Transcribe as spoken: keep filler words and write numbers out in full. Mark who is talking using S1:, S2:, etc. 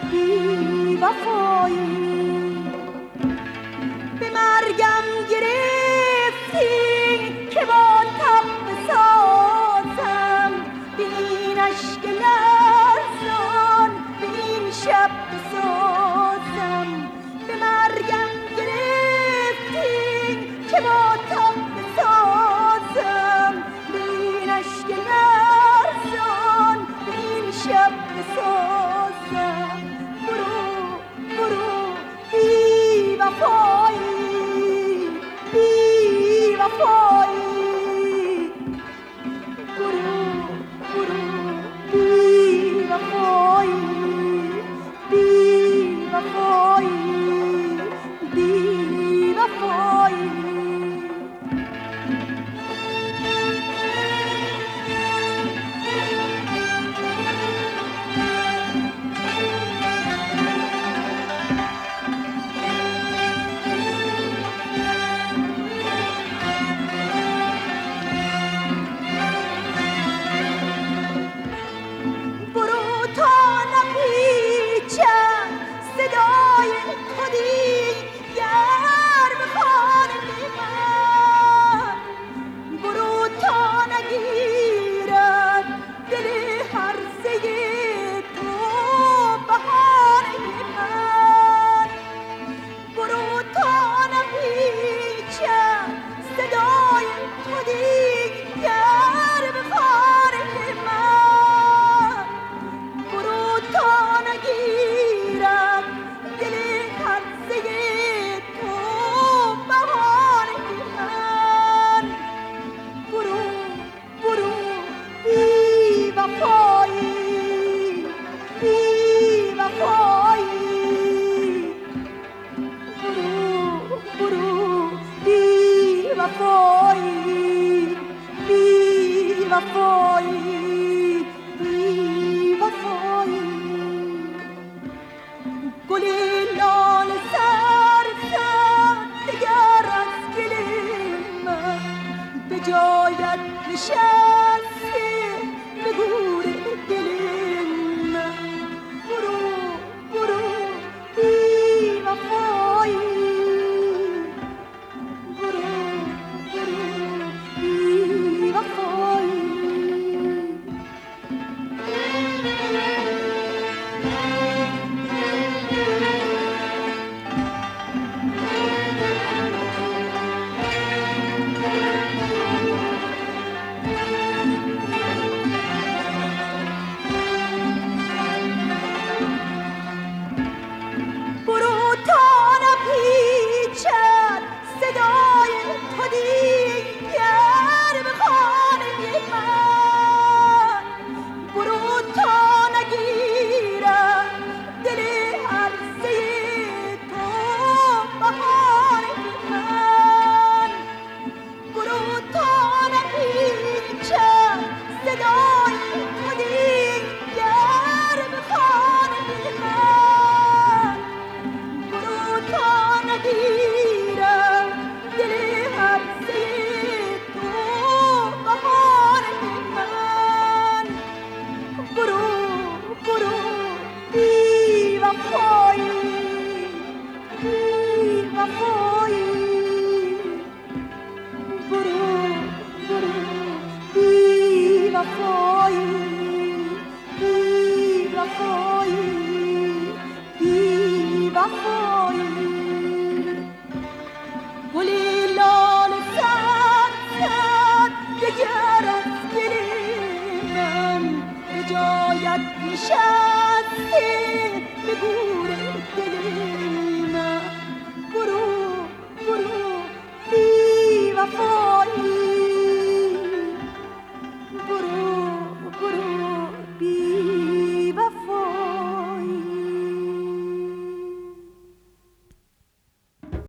S1: بی وفایی. به مرگم گرفتی که با تب بسازم، به این اشک لرزان به این شب بسازم. به مرگم گرفتی که با تب بسازم، به این اشک لرزان به این شب بسازم. برو برو بی وفایی، بی وفایی. برو برو بی وفایی، بی وفایی، بی وفایی. برو تا نپیچم صدای تو دیگر به خانه من. برو تا نگیرد دل هرزه تو بهانه من. برو تا نپیچم صدای تو دیگر به خانه من. برو تا نگیرم دل هرزه تو بهانه من. برو برو بی وفایی، بی وفایی. برو برو بی وفایی، بی وفایی، بی وفایی. گلی لاله سرزد دگر از گل من به جایت نشست